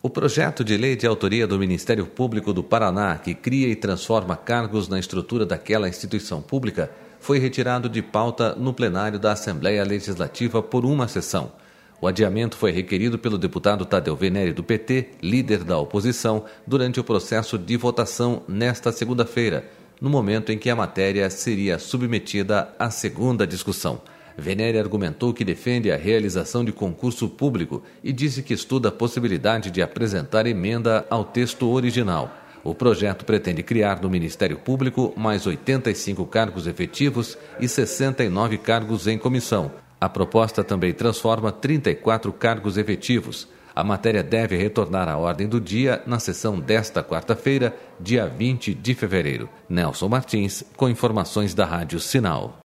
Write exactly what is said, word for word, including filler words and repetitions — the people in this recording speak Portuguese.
O projeto de lei de autoria do Ministério Público do Paraná, que cria e transforma cargos na estrutura daquela instituição pública, foi retirado de pauta no plenário da Assembleia Legislativa por uma sessão. O adiamento foi requerido pelo deputado Tadeu Venere, do P T, líder da oposição, durante o processo de votação nesta segunda-feira, no momento em que a matéria seria submetida à segunda discussão. Venere argumentou que defende a realização de concurso público e disse que estuda a possibilidade de apresentar emenda ao texto original. O projeto pretende criar no Ministério Público mais oitenta e cinco cargos efetivos e sessenta e nove cargos em comissão. A proposta também transforma trinta e quatro cargos efetivos. A matéria deve retornar à ordem do dia na sessão desta quarta-feira, dia vinte de fevereiro. Nelson Martins, com informações da Rádio Sinal.